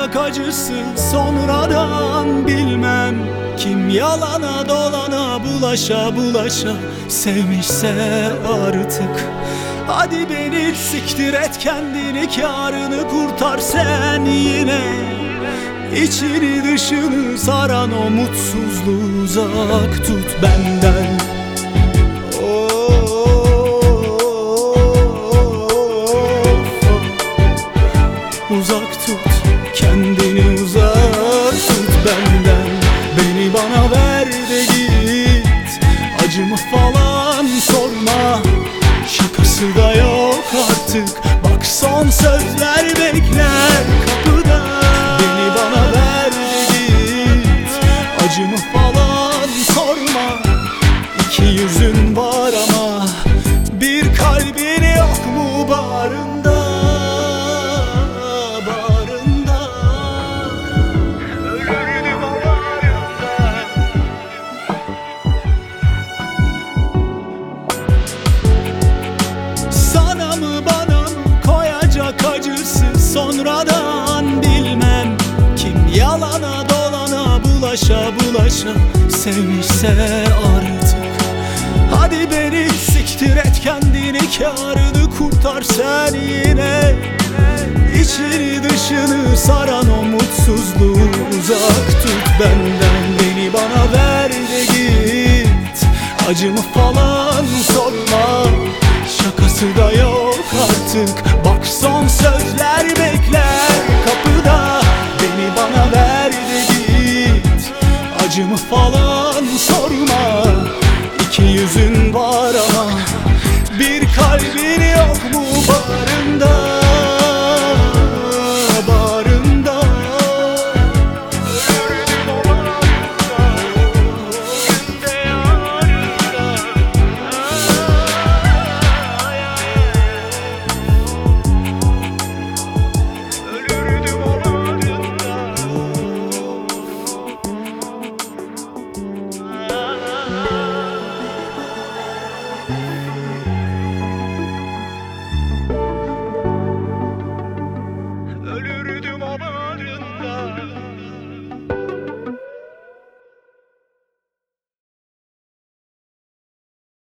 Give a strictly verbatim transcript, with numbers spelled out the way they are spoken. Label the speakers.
Speaker 1: koyacak acısı sonradan bilmem. Kim yalana dolana bulaşa bulaşa sevmişse artık. Hadi beni siktir et, kendini kârını kurtar sen yine. İçini dışını saran o mutsuzluğu uzak tut benden. Uzak tut, kendini uzak tut benden. Beni bana ver de git, acımı falan sorma. Şakası da yok artık, bak son sözler bekler kapıda. Beni bana ver de git, acımı falan sorma. İki yüzün var ama bir kalbin yok mu bağrında? Sana mı bana mı koyacak acısı sonradan bilmem. Kim yalana dolana bulaşa bulaşa sevmişse artık. Hadi beni siktir et, kendini kârını kurtar sen yine. İçini dışını saran o mutsuzluğu uzak tut benden. Beni bana ver de git, acımı falan sorma. Şakası da yok artık,